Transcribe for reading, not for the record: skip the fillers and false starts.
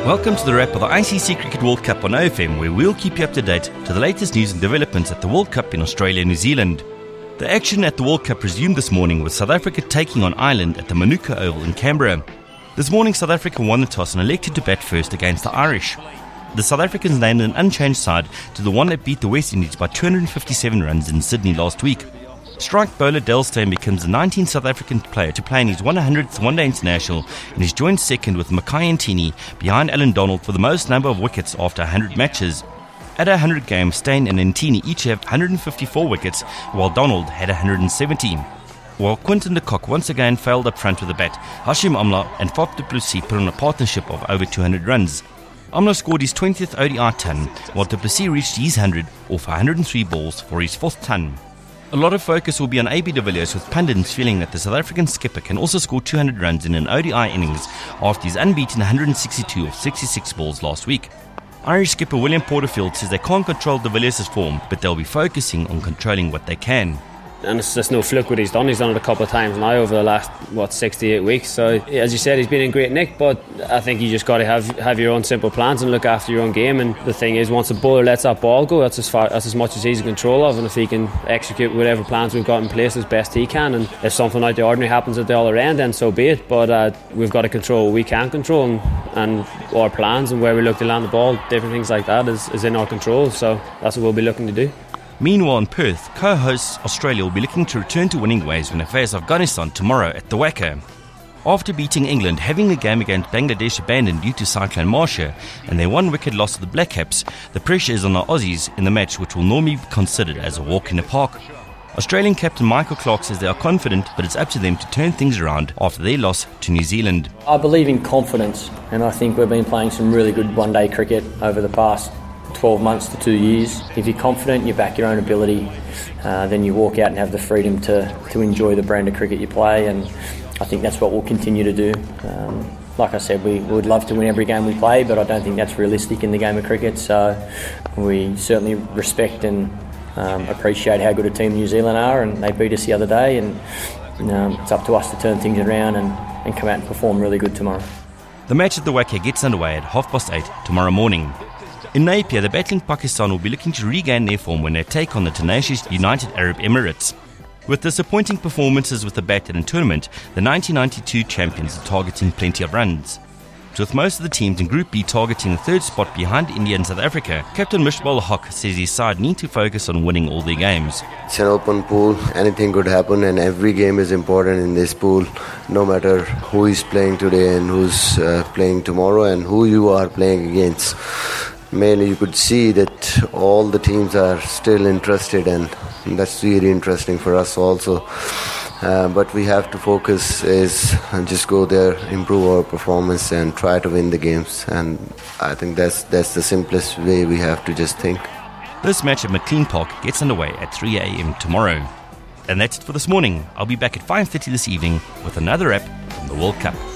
Welcome to the wrap of the ICC Cricket World Cup on OFM, where we'll keep you up to date to the latest news and developments at the World Cup in Australia and New Zealand. The action at the World Cup resumed this morning with South Africa taking on Ireland at the Manuka Oval in Canberra. This morning South Africa won the toss and elected to bat first against the Irish. The South Africans named an unchanged side to the one that beat the West Indies by 257 runs in Sydney last week. Strike bowler Dale Steyn becomes the 19th South African player to play in his 100th one-day international and is joined second with Mackay Ntini behind Alan Donald for the most number of wickets after 100 matches. At 100 games, Steyn and Ntini each have 154 wickets, while Donald had 170. While Quinton de Kock once again failed up front with the bat, Hashim Amla and Faf du Plessis put on a partnership of over 200 runs. Amla scored his 20th ODI ton, while du Plessis reached his 100 off 103 balls for his 4th ton. A lot of focus will be on AB de Villiers, with pundits feeling that the South African skipper can also score 200 runs in an ODI innings after his unbeaten 162 of 66 balls last week. Irish skipper William Porterfield says they can't control de Villiers' form, but they'll be focusing on controlling what they can. And it's just no fluke what he's done. He's done it a couple of times now over the last 6 to 8 weeks. So as you said, he's been in great nick, but I think you just got to have your own simple plans and look after your own game. And the thing is, once a bowler lets that ball go, that's as much as he's in control of. And if he can execute whatever plans we've got in place as best he can, and if something out of the ordinary happens at the other end, then so be it. But we've got to control what we can control, and our plans and where we look to land the ball, different things like that is in our control. So that's what we'll be looking to do. Meanwhile in Perth, co-hosts Australia will be looking to return to winning ways when they face Afghanistan tomorrow at the WACA. After beating England, having the game against Bangladesh abandoned due to Cyclone Marcia and their one-wicket loss to the Black Caps, the pressure is on the Aussies in the match, which will normally be considered as a walk in the park. Australian captain Michael Clarke says they are confident, but it's up to them to turn things around after their loss to New Zealand. I believe in confidence, and I think we've been playing some really good one-day cricket over the past 12 months to 2 years. If you're confident, you back your own ability, then you walk out and have the freedom to enjoy the brand of cricket you play, and I think that's what we'll continue to do. Like I said, we would love to win every game we play, but I don't think that's realistic in the game of cricket, so we certainly respect and appreciate how good a team New Zealand are, and they beat us the other day, and it's up to us to turn things around and come out and perform really good tomorrow. The match at the WACA gets underway at 8:30 tomorrow morning. In Napier, the battling Pakistan will be looking to regain their form when they take on the tenacious United Arab Emirates. With disappointing performances with the bat in the tournament, the 1992 champions are targeting plenty of runs. With most of the teams in Group B targeting the third spot behind India and South Africa, Captain Mishbal Haq says his side need to focus on winning all their games. It's an open pool, anything could happen, and every game is important in this pool, no matter who is playing today and who's playing tomorrow and who you are playing against. Mainly you could see that all the teams are still interested, and that's really interesting for us also. But we have to focus and just go there, improve our performance and try to win the games. And I think that's the simplest way we have to just think. This match at McLean Park gets underway at 3 a.m. tomorrow. And that's it for this morning. I'll be back at 5:30 this evening with another wrap from the World Cup.